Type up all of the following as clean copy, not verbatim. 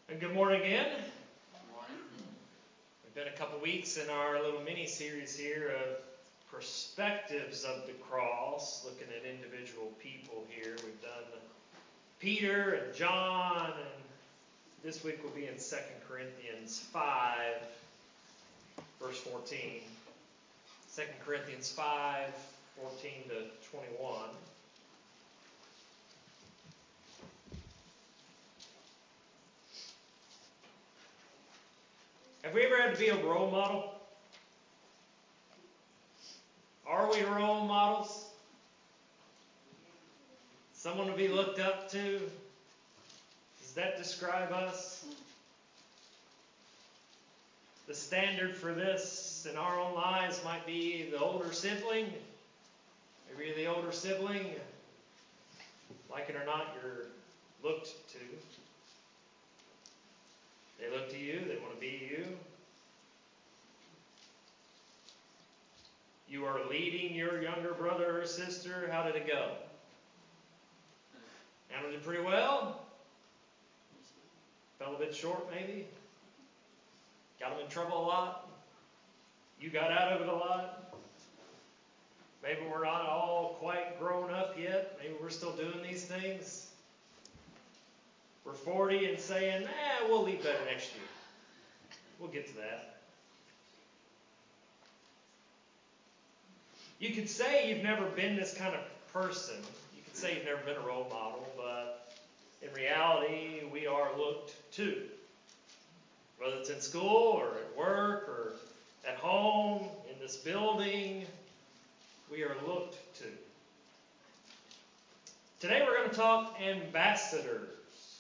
And good morning again. Good morning. We've been a couple weeks in our little mini-series here of perspectives of the cross, looking at individual people here. We've done Peter and John, and this week we'll be in 2 Corinthians 5, verse 14. 2 Corinthians 5, 14 to 21. Have we ever had to be a role model? Are we role models? Someone to be looked up to? Does that describe us? The standard for this in our own lives might be the older sibling. Maybe you're the older sibling. Like it or not, you're looked to. They look to you. They want to be you. You are leading your younger brother or sister. How did it go? Handled it pretty well? Fell a bit short, maybe? Got them in trouble a lot? You got out of it a lot? Maybe we're not all quite grown up yet. Maybe we're still doing these things. We're 40 and saying, we'll leave better next year. We'll get to that. You could say you've never been this kind of person. You could say you've never been a role model, but in reality, we are looked to. Whether it's in school or at work or at home, in this building, we are looked to. Today we're going to talk ambassadors.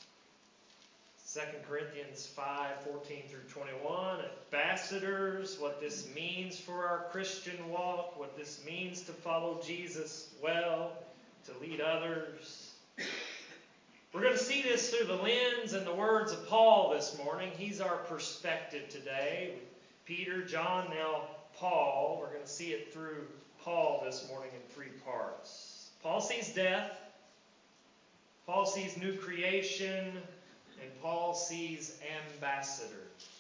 2 Corinthians 5, 14 through 21. Ambassadors, what this means for our Christian walk, what this means to follow Jesus well, to lead others. We're going to see this through the lens and the words of Paul this morning. He's our perspective today. Peter, John, now Paul. We're going to see it through Paul this morning in three parts. Paul sees death. Paul sees new creation. And Paul sees ambassadors.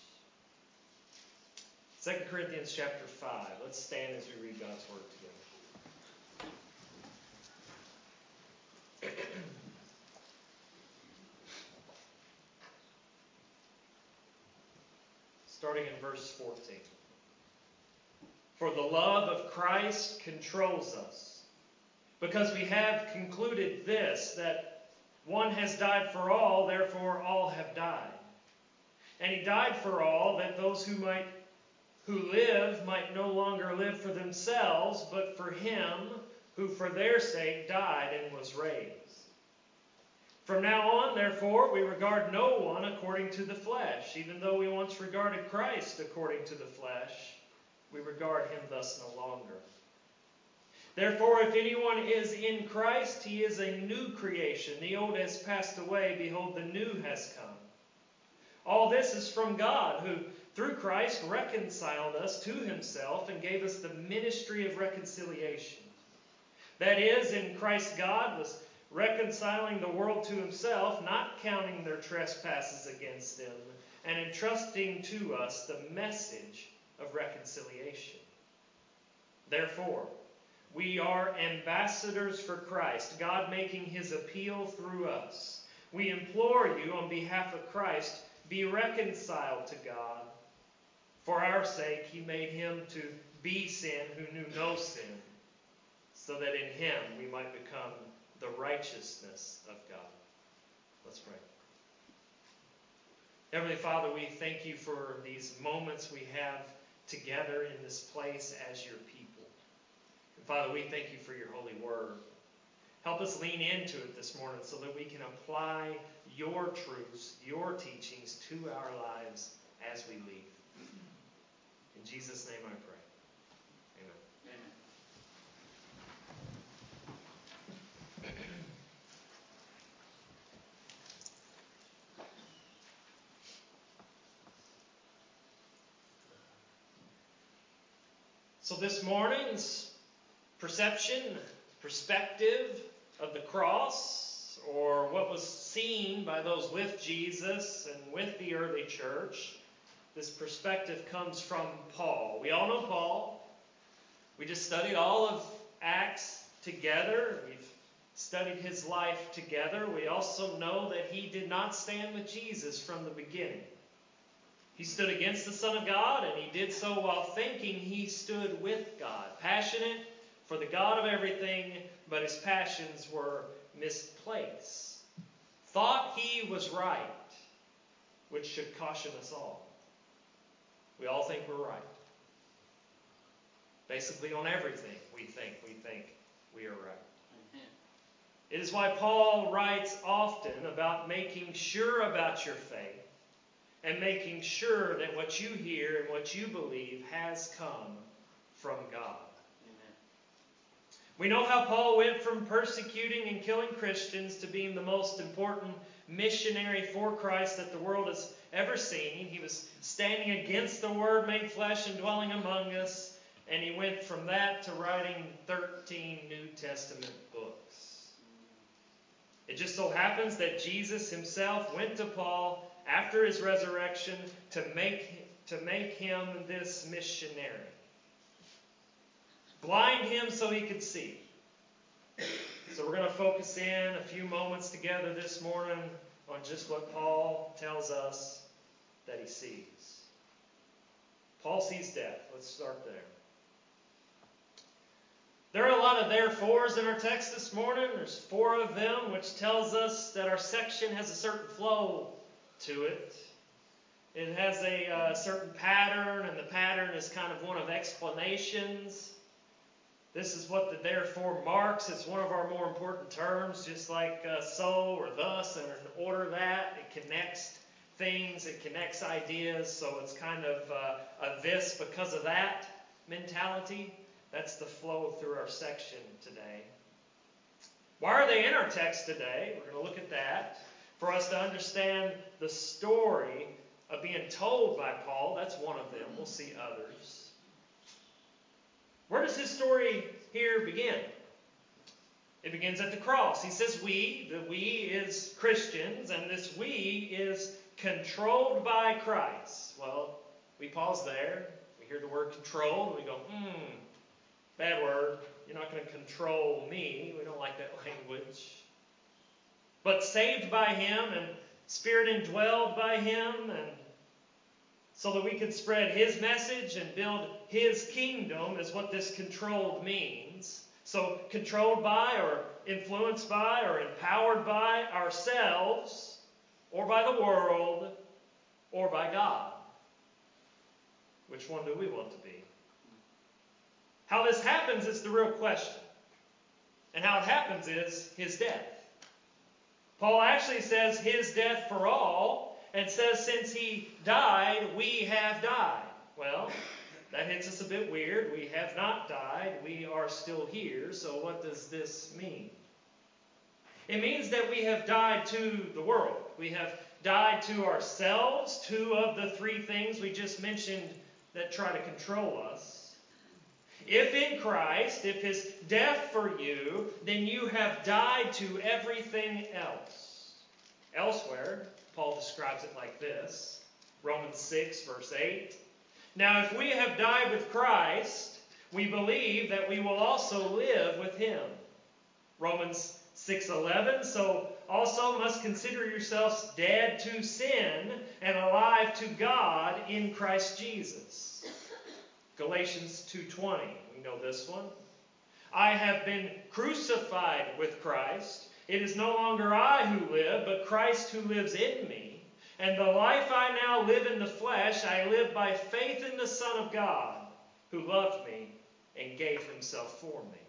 2 Corinthians chapter 5. Let's stand as we read God's word together. Starting in verse 14. For the love of Christ controls us, because we have concluded this, that one has died for all, therefore all have died. And he died for all, that those who live might no longer live for themselves, but for him who for their sake died and was raised. From now on, therefore, we regard no one according to the flesh. Even though we once regarded Christ according to the flesh, we regard him thus no longer. Therefore, if anyone is in Christ, he is a new creation. The old has passed away. Behold, the new has come. All this is from God, who through Christ reconciled us to himself and gave us the ministry of reconciliation. That is, in Christ God was reconciling the world to himself, not counting their trespasses against them, and entrusting to us the message of reconciliation. Therefore, we are ambassadors for Christ, God making his appeal through us. We implore you on behalf of Christ, be reconciled to God. For our sake, he made him to be sin who knew no sin, so that in him we might become the righteousness of God. Let's pray. Heavenly Father, we thank you for these moments we have together in this place as your people. Father, we thank you for your holy word. Help us lean into it this morning so that we can apply your truths, your teachings to our lives as we leave. In Jesus' name I pray. Amen. So this morning's perspective of the cross, or what was seen by those with Jesus and with the early church, this perspective comes from Paul. We all know Paul. We just studied all of Acts together. We've studied his life together. We also know that he did not stand with Jesus from the beginning. He stood against the Son of God, and he did so while thinking he stood with God. Passionate for the God of everything, but his passions were misplaced. Thought he was right, which should caution us all. We all think we're right. Basically on everything we think we are right. It is why Paul writes often about making sure about your faith and making sure that what you hear and what you believe has come from God. Amen. We know how Paul went from persecuting and killing Christians to being the most important missionary for Christ that the world has ever seen. He was standing against the Word made flesh and dwelling among us. And he went from that to writing 13 New Testament books. It just so happens that Jesus himself went to Paul after his resurrection to make him this missionary. Blind him so he could see. So we're going to focus in a few moments together this morning on just what Paul tells us that he sees. Paul sees death. Let's start there. There are a lot of therefores in our text this morning. There's 4 of them, which tells us that our section has a certain flow to it. It has a certain pattern, and the pattern is kind of one of explanations. This is what the therefore marks. It's one of our more important terms, just like so or thus, and in order that. It connects things, it connects ideas, so it's kind of a this because of that mentality. That's the flow through our section today. Why are they in our text today? We're going to look at that. For us to understand the story of being told by Paul, that's one of them. We'll see others. Where does his story here begin? It begins at the cross. He says we. The we is Christians, and this we is controlled by Christ. Well, we pause there. We hear the word control, and we go, bad word. You're not going to control me. We don't like that language. But saved by him and Spirit indwelled by him, and so that we could spread his message and build his kingdom is what this controlled means. So controlled by or influenced by or empowered by ourselves or by the world or by God. Which one do we want to be? How this happens is the real question. And how it happens is his death. Paul actually says his death for all, and says since he died, we have died. Well, that hits us a bit weird. We have not died. We are still here. So what does this mean? It means that we have died to the world. We have died to ourselves, 2 of the 3 things we just mentioned that try to control us. If in Christ, if his death for you, then you have died to everything else. Elsewhere, Paul describes it like this. Romans 6, verse 8. Now, if we have died with Christ, we believe that we will also live with him. Romans 6:11. So also must consider yourselves dead to sin and alive to God in Christ Jesus. Galatians 2:20, we know this one. I have been crucified with Christ. It is no longer I who live, but Christ who lives in me. And the life I now live in the flesh, I live by faith in the Son of God, who loved me and gave himself for me.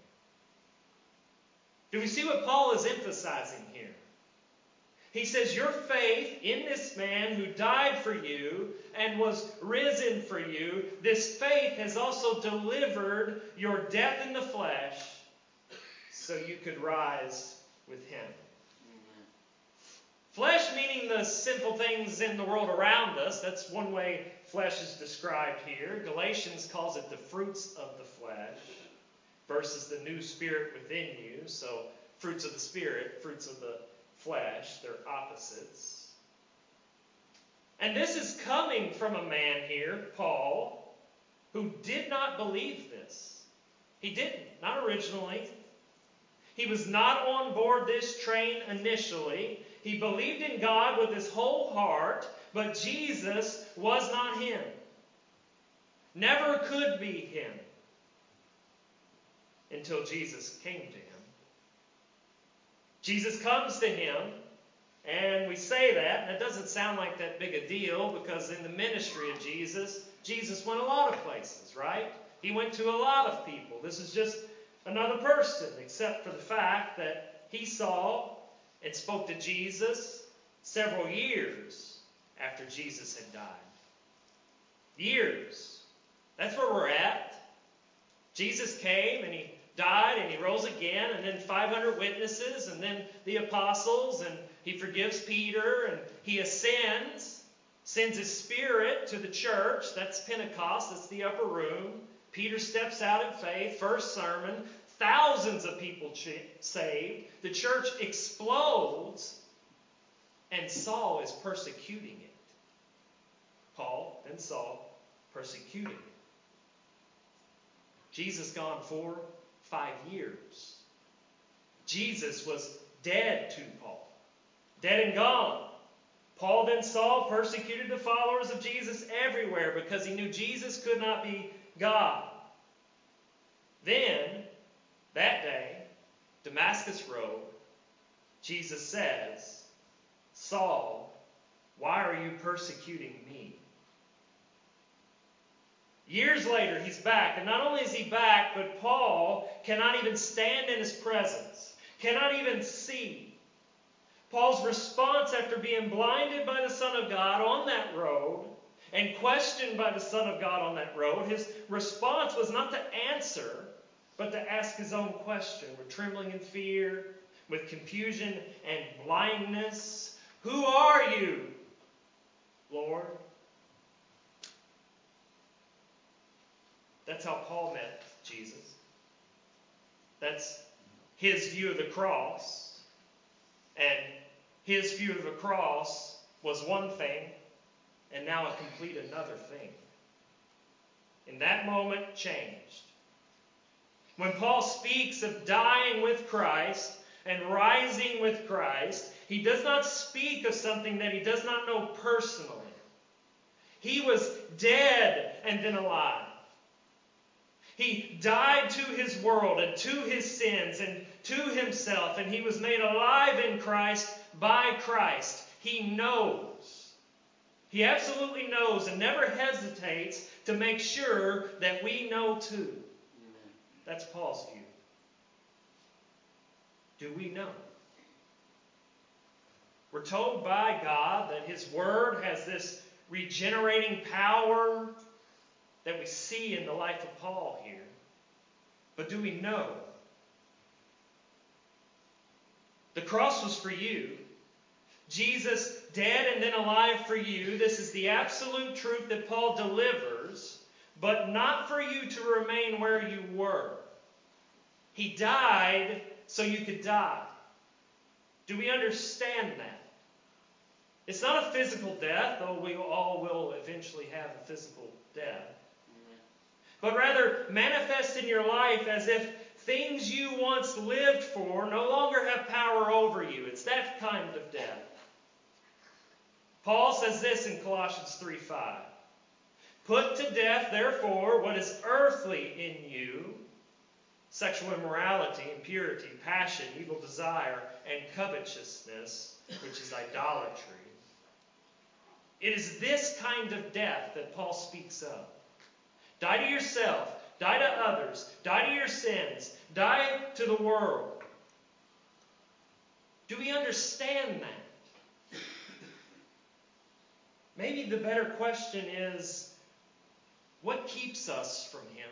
Do we see what Paul is emphasizing here? He says your faith in this man who died for you and was risen for you, this faith has also delivered your death in the flesh so you could rise with him. Amen. Flesh meaning the sinful things in the world around us. That's one way flesh is described here. Galatians calls it the fruits of the flesh versus the new spirit within you. So fruits of the spirit, fruits of the flesh. They're opposites. And this is coming from a man here, Paul, who did not believe this. He didn't, not originally. He was not on board this train initially. He believed in God with his whole heart, but Jesus was not him. Never could be him until Jesus came to him. Jesus comes to him, and we say that, and it doesn't sound like that big a deal, because in the ministry of Jesus, Jesus went a lot of places, right? He went to a lot of people. This is just another person, except for the fact that he saw and spoke to Jesus several years after Jesus had died. Years. That's where we're at. Jesus came and he died and he rose again, and then 500 witnesses, and then the apostles, and he forgives Peter, and he ascends, sends his Spirit to the church. That's Pentecost. That's the upper room. Peter steps out in faith. First sermon. Thousands of people saved. The church explodes, and Saul is persecuting it. Paul, then Saul, persecuting it. Jesus gone 5 years. Jesus was dead to Paul. Dead and gone. Paul, then Saul, persecuted the followers of Jesus everywhere because he knew Jesus could not be God. Then, that day, Damascus Road, Jesus says, Saul, why are you persecuting me? Years later, he's back. And not only is he back, but Paul cannot even stand in his presence. Cannot even see. Paul's response after being blinded by the Son of God on that road and questioned by the Son of God on that road, his response was not to answer, but to ask his own question with trembling and fear, with confusion and blindness. Who are you, Lord? That's how Paul met Jesus. That's his view of the cross. And his view of the cross was one thing, and now a complete another thing. In that moment, changed. When Paul speaks of dying with Christ and rising with Christ, he does not speak of something that he does not know personally. He was dead and then alive. He died to his world and to his sins and to himself, and he was made alive in Christ by Christ. He knows. He absolutely knows and never hesitates to make sure that we know too. Amen. That's Paul's view. Do we know? We're told by God that his word has this regenerating power that we see in the life of Paul here. But do we know? The cross was for you. Jesus dead and then alive for you. This is the absolute truth that Paul delivers, but not for you to remain where you were. He died so you could die. Do we understand that? It's not a physical death, though we all will eventually have a physical death. But rather manifest in your life as if things you once lived for no longer have power over you. It's that kind of death. Paul says this in Colossians 3:5. Put to death, therefore, what is earthly in you, sexual immorality, impurity, passion, evil desire, and covetousness, which is idolatry. It is this kind of death that Paul speaks of. Die to yourself. Die to others. Die to your sins. Die to the world. Do we understand that? Maybe the better question is, what keeps us from him?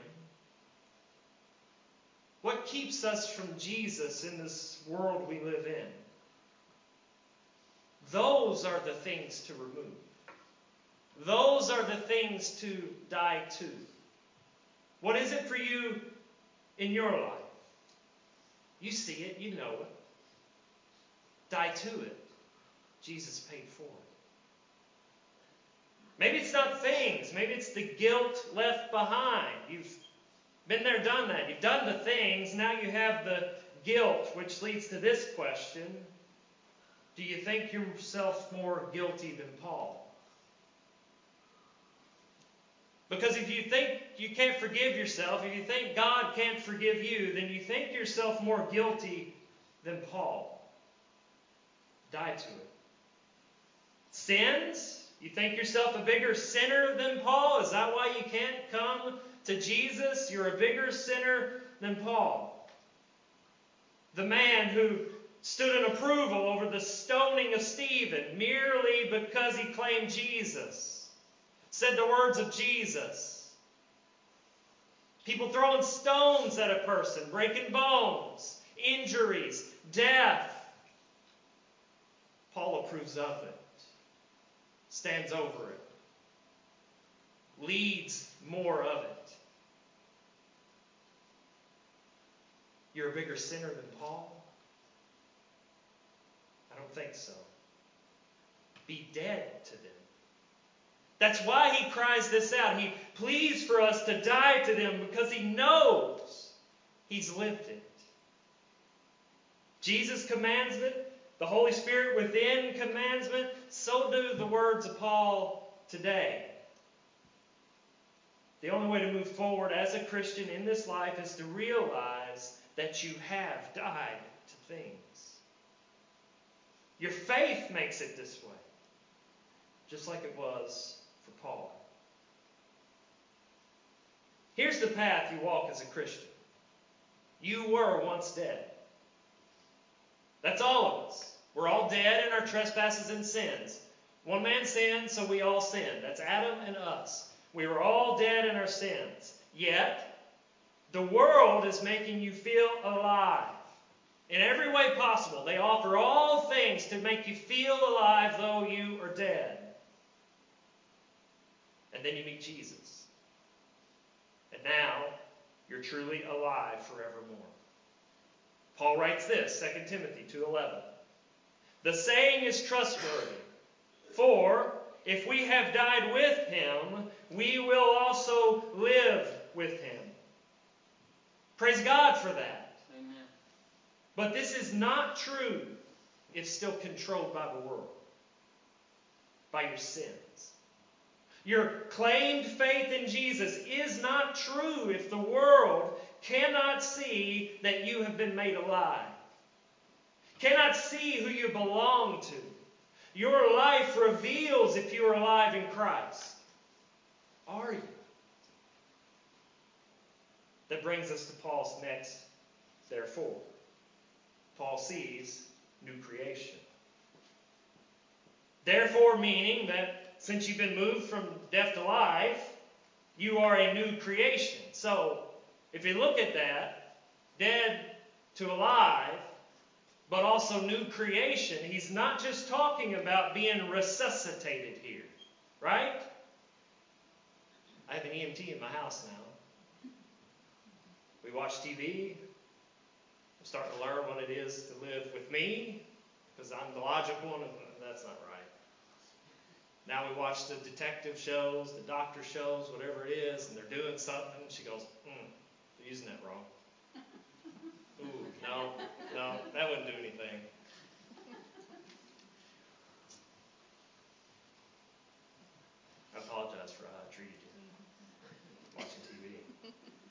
What keeps us from Jesus in this world we live in? Those are the things to remove. Those are the things to die to. What is it for you in your life? You see it, you know it. Die to it. Jesus paid for it. Maybe it's not things. Maybe it's the guilt left behind. You've been there, done that. You've done the things. Now you have the guilt, which leads to this question. Do you think yourself more guilty than Paul? Because if you think you can't forgive yourself, if you think God can't forgive you, then you think yourself more guilty than Paul. Die to it. Sins? You think yourself a bigger sinner than Paul? Is that why you can't come to Jesus? You're a bigger sinner than Paul. The man who stood in approval over the stoning of Stephen merely because he claimed Jesus, said the words of Jesus. People throwing stones at a person, breaking bones, injuries, death. Paul approves of it, stands over it, leads more of it. You're a bigger sinner than Paul? I don't think so. Be dead to them. That's why he cries this out. He pleads for us to die to them because he knows he's lived it. Jesus commands it. The Holy Spirit within commands it. So do the words of Paul today. The only way to move forward as a Christian in this life is to realize that you have died to things. Your faith makes it this way, just like it was for Paul. Here's the path you walk as a Christian. You were once dead. That's all of us. We're all dead in our trespasses and sins. One man sinned, so we all sinned. That's Adam and us. We were all dead in our sins. Yet, the world is making you feel alive. In every way possible, they offer all things to make you feel alive though you are dead. And then you meet Jesus. And now, you're truly alive forevermore. Paul writes this, 2 Timothy 2:11. The saying is trustworthy, for if we have died with him, we will also live with him. Praise God for that. Amen. But this is not true if still controlled by the world, by your sins. Your claimed faith in Jesus is not true if the world cannot see that you have been made alive, cannot see who you belong to. Your life reveals if you are alive in Christ. Are you? That brings us to Paul's next therefore. Paul sees new creation. Therefore meaning that since you've been moved from death to life, you are a new creation. So, if you look at that, dead to alive, but also new creation, he's not just talking about being resuscitated here. Right? I have an EMT in my house now. We watch TV. I'm starting to learn what it is to live with me, because I'm the logical one, and that's not right. Now we watch the detective shows, the doctor shows, whatever it is, and they're doing something. She goes, they're using that wrong. Ooh, no, that wouldn't do anything. I apologize for how I treated you watching TV.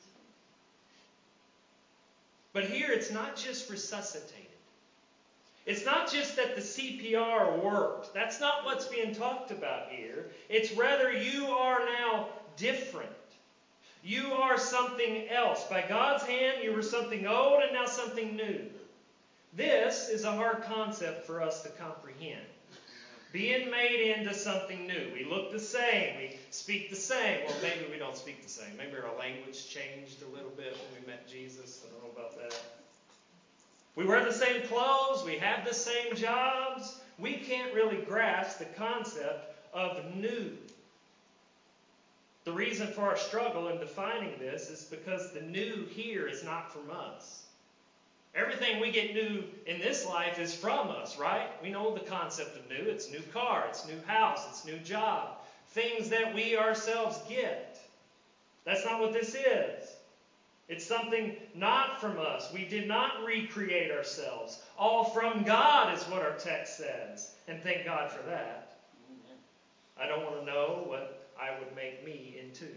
But here it's not just resuscitated. It's not just that the CPR worked. That's not what's being talked about here. It's rather you are now different. You are something else. By God's hand, you were something old and now something new. This is a hard concept for us to comprehend. Being made into something new. We look the same. We speak the same. Well, maybe we don't speak the same. Maybe our language changed a little bit when we met Jesus. I don't know about that. We wear the same clothes. We have the same jobs. We can't really grasp the concept of new. The reason for our struggle in defining this is because the new here is not from us. Everything we get new in this life is from us, right? We know the concept of new. It's new car, it's new house, it's new job. Things that we ourselves get. That's not what this is. It's something not from us. We did not recreate ourselves. All from God is what our text says. And thank God for that. I don't want to know what I would make me into.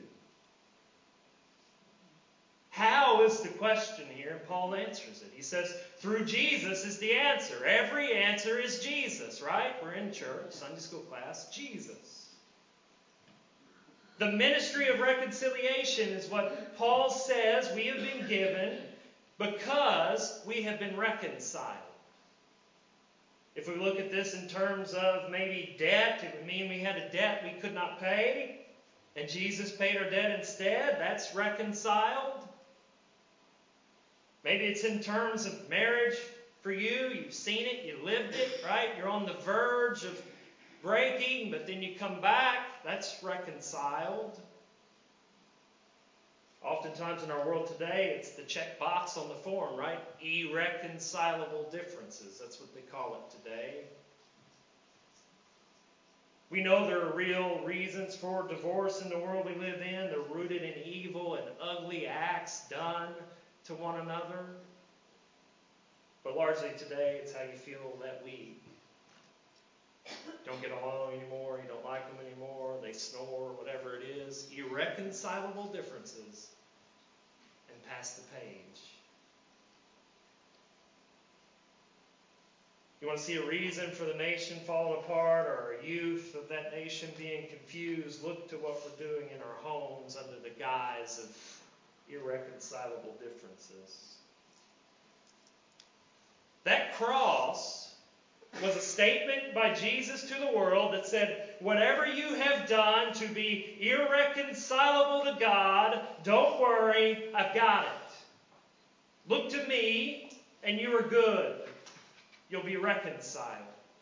How is the question here? And Paul answers it. He says, through Jesus is the answer. Every answer is Jesus, right? We're in church, Sunday school class, Jesus. The ministry of reconciliation is what Paul says we have been given because we have been reconciled. If we look at this in terms of maybe debt, it would mean we had a debt we could not pay, and Jesus paid our debt instead. That's reconciled. Maybe it's in terms of marriage for you. You've seen it, you lived it, right? You're on the verge of breaking, but then you come back. That's reconciled. Oftentimes in our world today, it's the check box on the form, right? Irreconcilable differences. That's what they call it today. We know there are real reasons for divorce in the world we live in. They're rooted in evil and ugly acts done to one another. But largely today, it's how you feel that week. Don't get along anymore, you don't like them anymore, they snore, whatever it is. Irreconcilable differences. And pass the page. You want to see a reason for the nation falling apart or a youth of that nation being confused? Look to what we're doing in our homes under the guise of irreconcilable differences. That cross was a statement by Jesus to the world that said, whatever you have done to be irreconcilable to God, don't worry, I've got it. Look to me, and you are good. You'll be reconciled.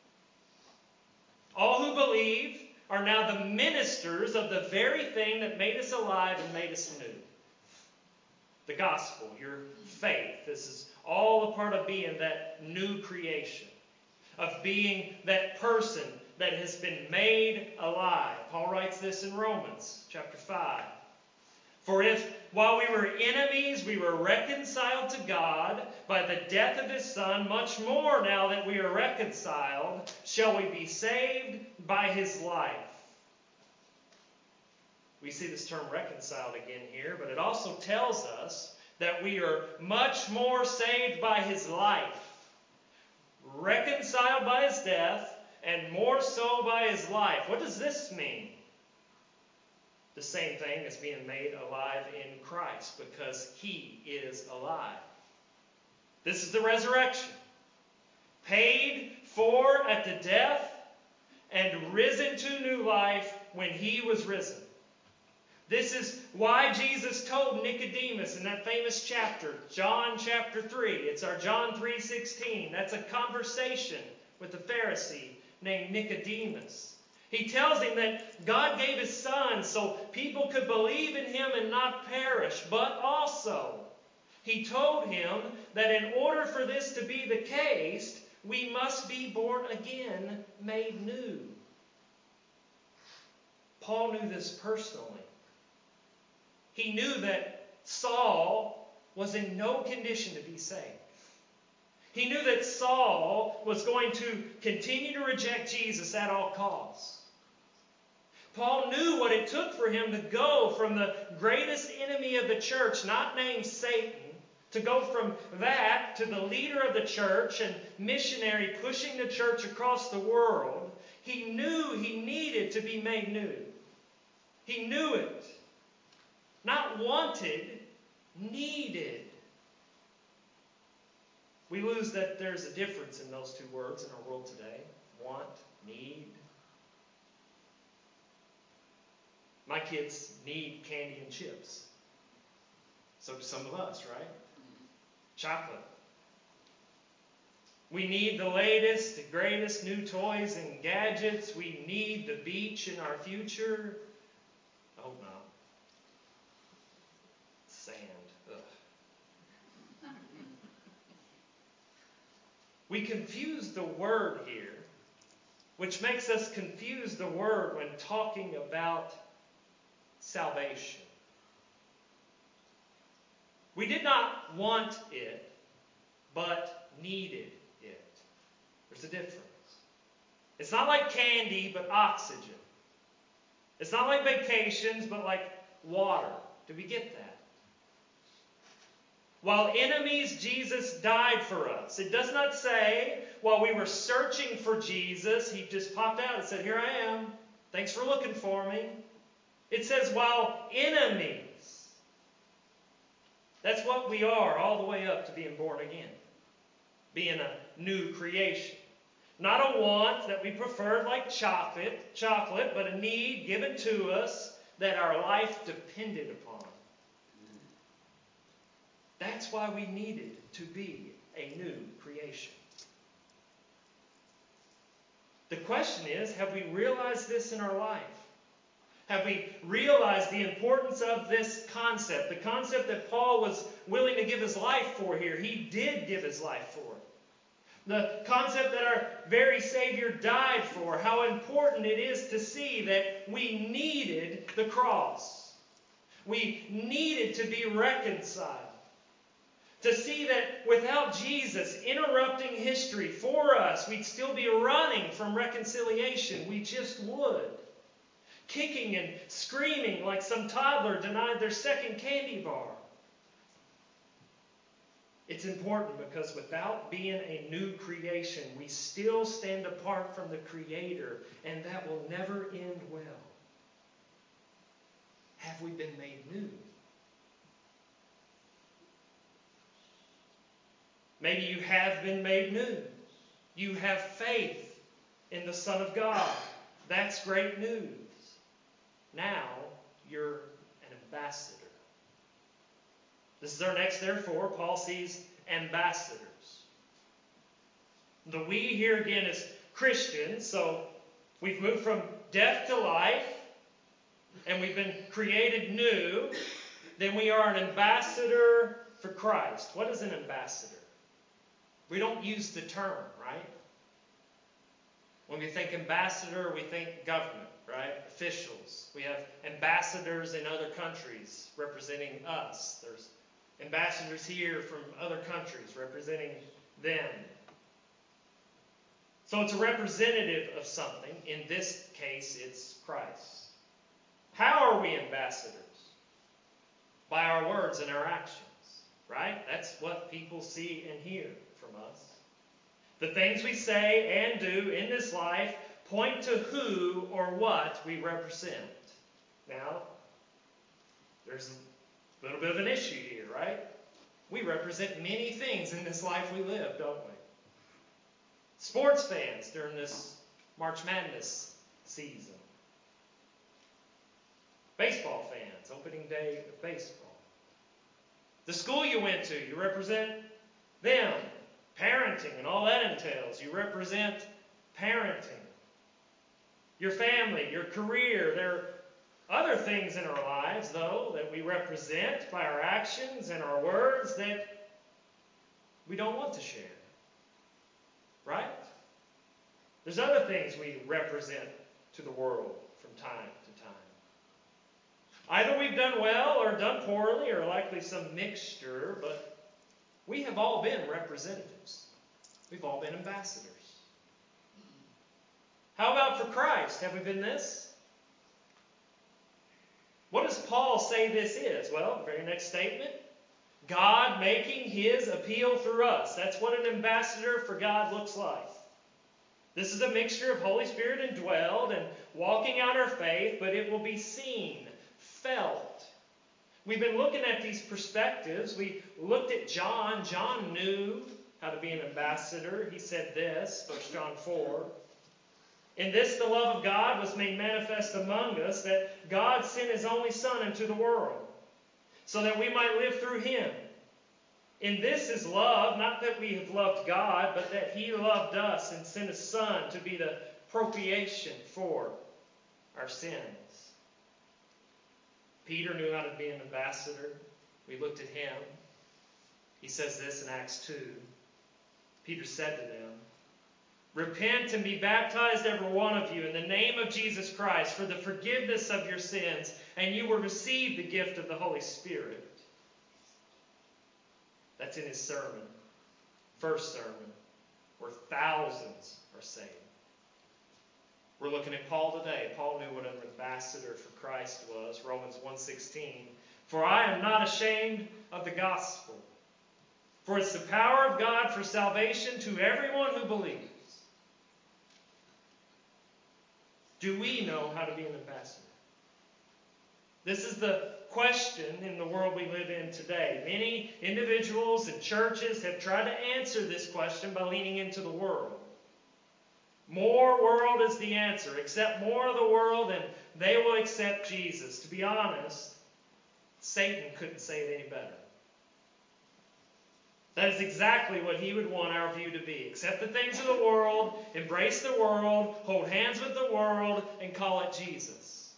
All who believe are now the ministers of the very thing that made us alive and made us new. The gospel, your faith. This is all a part of being that new creation. Of being that person that has been made alive. Paul writes this in Romans chapter 5. For if, while we were enemies, we were reconciled to God by the death of His Son, much more now that we are reconciled, shall we be saved by His life. We see this term reconciled again here, but it also tells us that we are much more saved by His life. Reconciled by His death, and more so by His life. What does this mean? The same thing as being made alive in Christ, because He is alive. This is the resurrection. Paid for at the death, and risen to new life when He was risen. This is why Jesus told Nicodemus in that famous chapter, John chapter 3. It's our John 3:16. That's a conversation with a Pharisee named Nicodemus. He tells him that God gave His Son so people could believe in Him and not perish. But also, He told him that in order for this to be the case, we must be born again, made new. Paul knew this personally. He knew that Saul was in no condition to be saved. He knew that Saul was going to continue to reject Jesus at all costs. Paul knew what it took for him to go from the greatest enemy of the church, not named Satan, to go from that to the leader of the church and missionary pushing the church across the world. He knew he needed to be made new. He knew it. Not wanted, needed. We lose that there's a difference in those two words in our world today. Want, need. My kids need candy and chips. So do some of us, right? Chocolate. We need the latest, the greatest new toys and gadgets. We need the beach in our future. I hope not. Sand. Ugh. We confuse the word here, which makes us confuse the word when talking about salvation. We did not want it, but needed it. There's a difference. It's not like candy, but oxygen. It's not like vacations, but like water. Do we get that? While enemies, Jesus died for us. It does not say, while we were searching for Jesus, He just popped out and said, here I am. Thanks for looking for me. It says, while enemies. That's what we are all the way up to being born again. Being a new creation. Not a want that we preferred like chocolate, but a need given to us that our life depended upon. That's why we needed to be a new creation. The question is, have we realized this in our life? Have we realized the importance of this concept? The concept that Paul was willing to give his life for here. He did give his life for it. The concept that our very Savior died for. How important it is to see that we needed the cross. We needed to be reconciled. To see that without Jesus interrupting history for us, we'd still be running from reconciliation. We just would. Kicking and screaming like some toddler denied their second candy bar. It's important because without being a new creation, we still stand apart from the Creator, and that will never end well. Have we been made new? Maybe you have been made new. You have faith in the Son of God. That's great news. Now you're an ambassador. This is our next therefore. Paul sees ambassadors. The we here again is Christians, so we've moved from death to life, and we've been created new. Then we are an ambassador for Christ. What is an ambassador? We don't use the term, right? When we think ambassador, we think government, right? Officials. We have ambassadors in other countries representing us. There's ambassadors here from other countries representing them. So it's a representative of something. In this case, it's Christ. How are we ambassadors? By our words and our actions, right? That's what people see and hear from us. The things we say and do in this life point to who or what we represent. Now, there's a little bit of an issue here, right? We represent many things in this life we live, don't we? Sports fans during this March Madness season. Baseball fans, opening day of baseball. The school you went to, you represent them. Parenting and all that entails. You represent parenting. Your family, your career. There are other things in our lives, though, that we represent by our actions and our words that we don't want to share. Right? There's other things we represent to the world from time to time. Either we've done well or done poorly, or likely some mixture, but we have all been representatives. We've all been ambassadors. How about for Christ? Have we been this? What does Paul say this is? Well, the very next statement. God making His appeal through us. That's what an ambassador for God looks like. This is a mixture of Holy Spirit indwelled and walking out our faith, but it will be seen, felt. We've been looking at these perspectives. We looked at John. John knew how to be an ambassador. He said this, 1 John 4. In this the love of God was made manifest among us, that God sent His only Son into the world, so that we might live through Him. In this is love, not that we have loved God, but that He loved us and sent His Son to be the propitiation for our sins. Peter knew how to be an ambassador. We looked at him. He says this in Acts 2. Peter said to them, "Repent and be baptized, every one of you, in the name of Jesus Christ for the forgiveness of your sins, and you will receive the gift of the Holy Spirit." That's in his sermon, first sermon, where thousands are saved. We're looking at Paul today. Paul knew what an ambassador for Christ was. Romans 1:16. "For I am not ashamed of the gospel, for it's the power of God for salvation to everyone who believes." Do we know how to be an ambassador? This is the question in the world we live in today. Many individuals and churches have tried to answer this question by leaning into the world. More world is the answer. Accept more of the world and they will accept Jesus. To be honest, Satan couldn't say it any better. That is exactly what he would want our view to be. Accept the things of the world, embrace the world, hold hands with the world, and call it Jesus.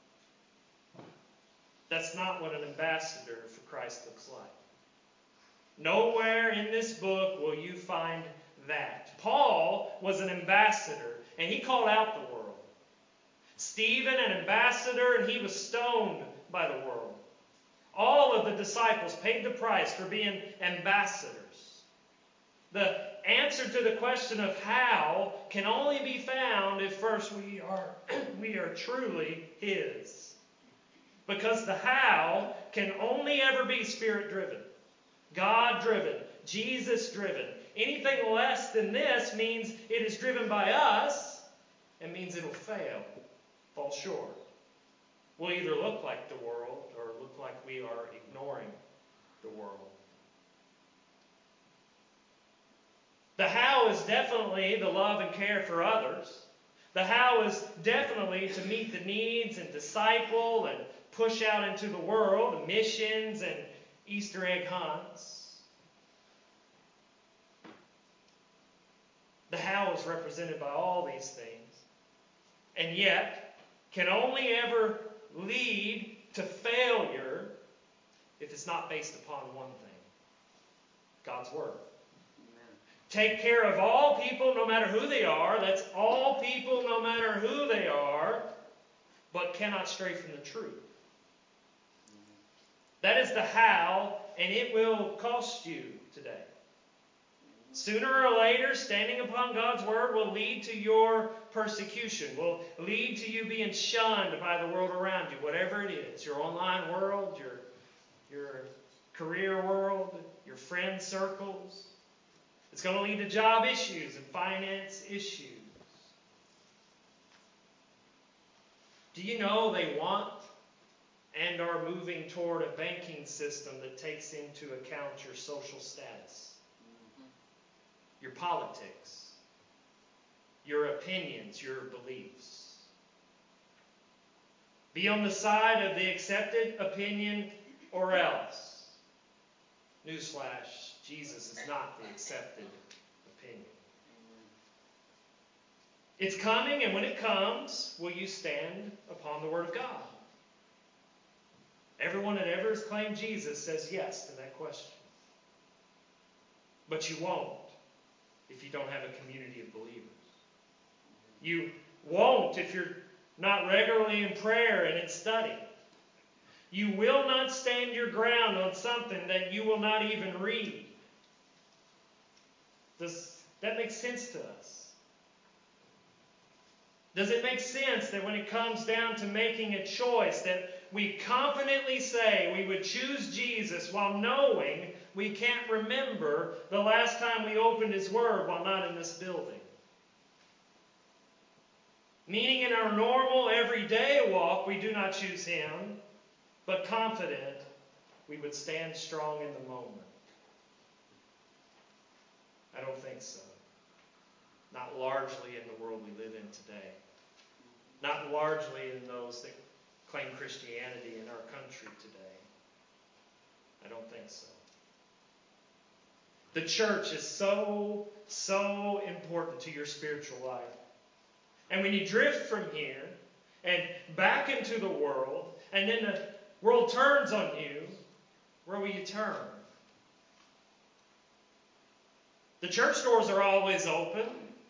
That's not what an ambassador for Christ looks like. Nowhere in this book will you find that. Paul was an ambassador, and he called out the world. Stephen, an ambassador, and he was stoned by the world. All of the disciples paid the price for being ambassadors. The answer to the question of how can only be found if first we are truly his. Because the how can only ever be Spirit-driven, God-driven, Jesus-driven. Anything less than this means it is driven by us and means it'll fail, fall short. We'll either look like the world or look like we are ignoring the world. The how is definitely the love and care for others. The how is definitely to meet the needs and disciple and push out into the world, missions and Easter egg hunts. The how is represented by all these things, and yet can only ever lead to failure if it's not based upon one thing: God's Word. Amen. Take care of all people no matter who they are. That's all people no matter who they are, but cannot stray from the truth. That is the how, and it will cost you today. Sooner or later, standing upon God's Word will lead to your persecution, will lead to you being shunned by the world around you, whatever it is. Your online world, your career world, your friend circles. It's going to lead to job issues and finance issues. Do you know they want and are moving toward a banking system that takes into account your social status, your politics, your opinions, your beliefs? Be on the side of the accepted opinion or else. Newsflash, Jesus is not the accepted opinion. It's coming, and when it comes, will you stand upon the Word of God? Everyone that ever has claimed Jesus says yes to that question. But you won't if you don't have a community of believers. You won't if you're not regularly in prayer and in study. You will not stand your ground on something that you will not even read. Does that make sense to us? Does it make sense that when it comes down to making a choice that we confidently say we would choose Jesus while knowing we can't remember the last time we opened His Word while not in this building? Meaning in our normal everyday walk we do not choose Him, but confident we would stand strong in the moment. I don't think so. Not largely in the world we live in today. Not largely in those that claim Christianity in our country today. I don't think so. The church is so important to your spiritual life. And when you drift from here and back into the world, and then the world turns on you, where will you turn? The church doors are always open.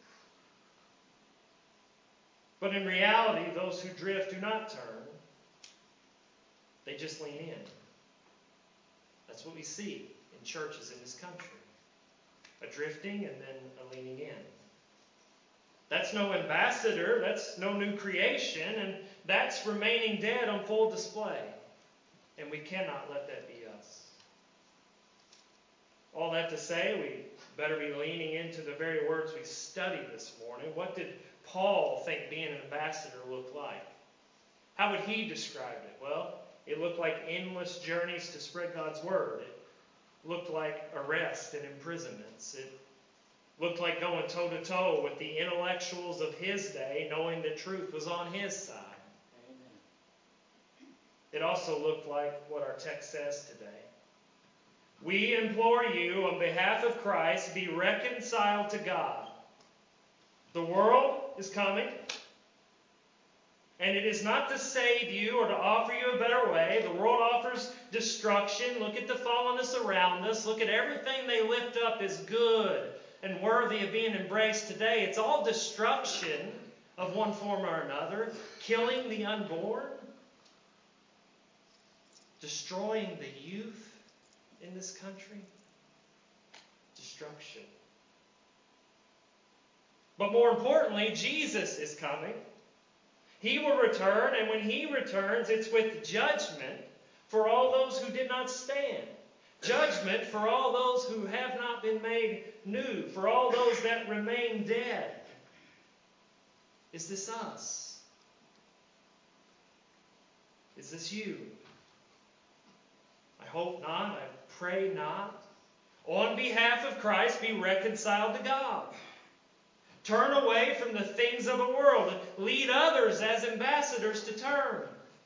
But in reality, those who drift do not turn. They just lean in. That's what we see in churches in this country. A drifting and then a leaning in. That's no ambassador. That's no new creation. And that's remaining dead on full display. And we cannot let that be us. All that to say, we better be leaning into the very words we studied this morning. What did Paul think being an ambassador looked like? How would he describe it? Well, it looked like endless journeys to spread God's word. It looked like arrest and imprisonments. It looked like going toe-to-toe with the intellectuals of his day, knowing that truth was on his side. Amen. It also looked like what our text says today. We implore you, on behalf of Christ, be reconciled to God. The world is coming, and it is not to save you or to offer you a better way. The world offers destruction. Look at the fallenness around us. Look at everything they lift up as good and worthy of being embraced today. It's all destruction of one form or another. Killing the unborn. Destroying the youth in this country. Destruction. But more importantly, Jesus is coming. He will return, and when He returns, it's with judgment for all those who did not stand. Judgment for all those who have not been made new, for all those that remain dead. Is this us? Is this you? I hope not. I pray not. On behalf of Christ, be reconciled to God. Turn away from the things of the world. Lead others as ambassadors to turn.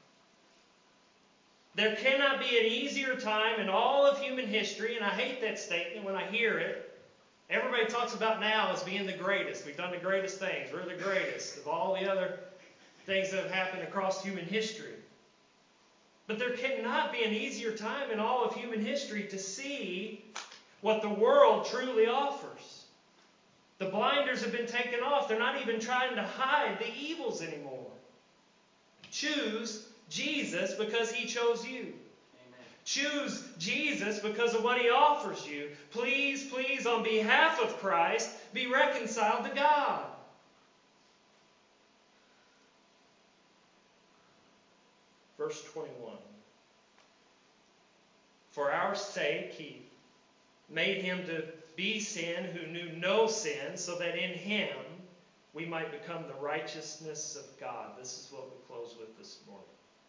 There cannot be an easier time in all of human history, and I hate that statement when I hear it. Everybody talks about now as being the greatest. We've done the greatest things. We're the greatest of all the other things that have happened across human history. But there cannot be an easier time in all of human history to see what the world truly offers. The blinders have been taken off. They're not even trying to hide the evils anymore. Choose Jesus because He chose you. Amen. Choose Jesus because of what He offers you. Please, please, on behalf of Christ, be reconciled to God. Verse 21. For our sake He made Him to be sin who knew no sin, so that in Him we might become the righteousness of God. This is what we close with this morning.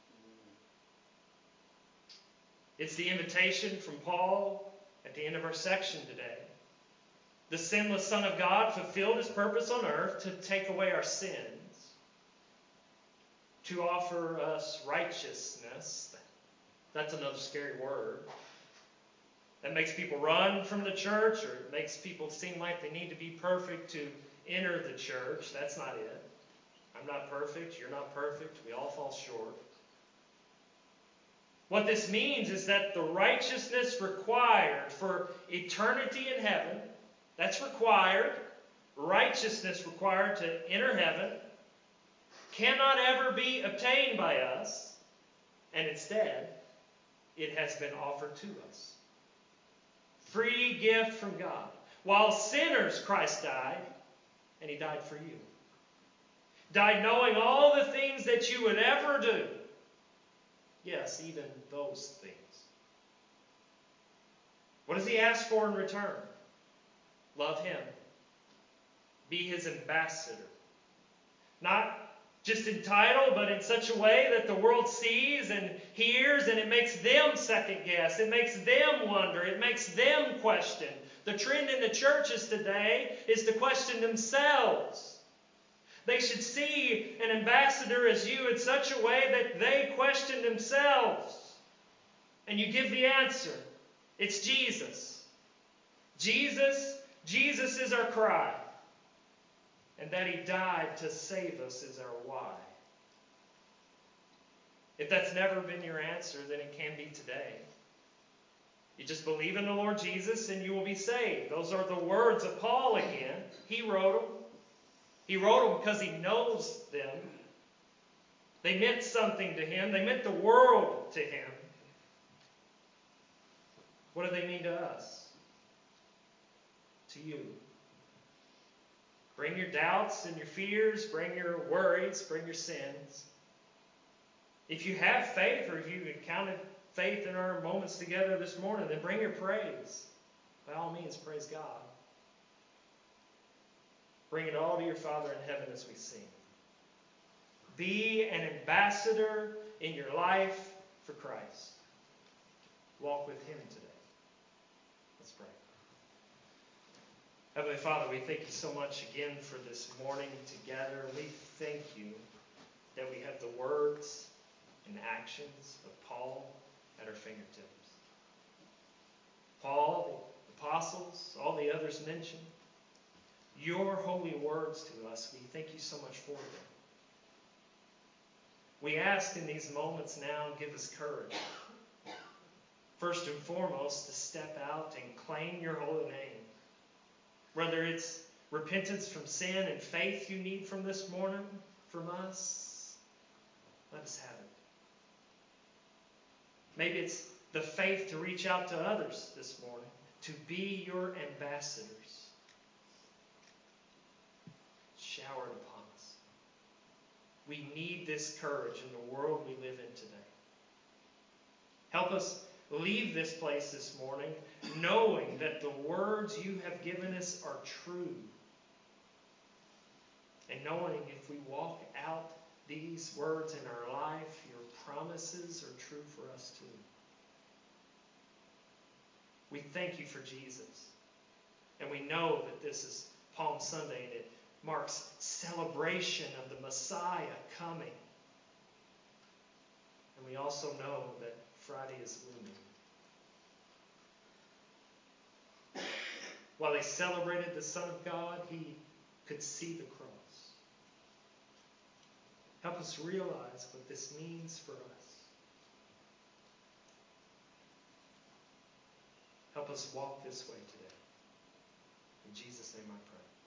It's the invitation from Paul at the end of our section today. The sinless Son of God fulfilled His purpose on earth to take away our sins, to offer us righteousness. That's another scary word. That makes people run from the church, or it makes people seem like they need to be perfect to enter the church. That's not it. I'm not perfect. You're not perfect. We all fall short. What this means is that the righteousness required for eternity in heaven, that's required, righteousness required to enter heaven, cannot ever be obtained by us, and instead, it has been offered to us. Free gift from God. While sinners, Christ died, and He died for you. Died knowing all the things that you would ever do. Yes, even those things. What does He ask for in return? Love Him. Be His ambassador. Not just in title, but in such a way that the world sees and hears, and it makes them second guess. It makes them wonder. It makes them question. The trend in the churches today is to question themselves. They should see an ambassador as you in such a way that they question themselves. And you give the answer. It's Jesus. Jesus is our cry. And that He died to save us is our why. If that's never been your answer, then it can be today. You just believe in the Lord Jesus and you will be saved. Those are the words of Paul again. He wrote them. He wrote them because he knows them. They meant something to him. They meant the world to him. What do they mean to us? To you. Bring your doubts and your fears. Bring your worries. Bring your sins. If you have faith, or if you encountered faith in our moments together this morning, then bring your praise. By all means, praise God. Bring it all to your Father in heaven as we sing. Be an ambassador in your life for Christ. Walk with Him today. Let's pray. Heavenly Father, we thank you so much again for this morning together. We thank you that we have the words and actions of Paul at our fingertips. Paul, the apostles, all the others mentioned, your holy words to us. We thank you so much for them. We ask in these moments now, give us courage. First and foremost, to step out and claim your holy name. Whether it's repentance from sin and faith you need from this morning, from us, let us have it. Maybe it's the faith to reach out to others this morning, to be your ambassadors. Shower it upon us. We need this courage in the world we live in today. Help us leave this place this morning knowing that the words you have given us are true. And knowing if we walk out these words in our life, your promises are true for us too. We thank you for Jesus. And we know that this is Palm Sunday and it marks celebration of the Messiah coming. And we also know that Friday is looming. While they celebrated the Son of God, he could see the cross. Help us realize what this means for us. Help us walk this way today. In Jesus' name I pray.